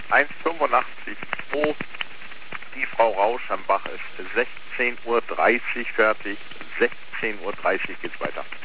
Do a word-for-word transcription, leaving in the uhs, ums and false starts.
eins fünfundachtzig zwei. Die Frau Rausch am Bach ist sechzehn Uhr dreißig fertig. sechzehn Uhr dreißig geht's weiter.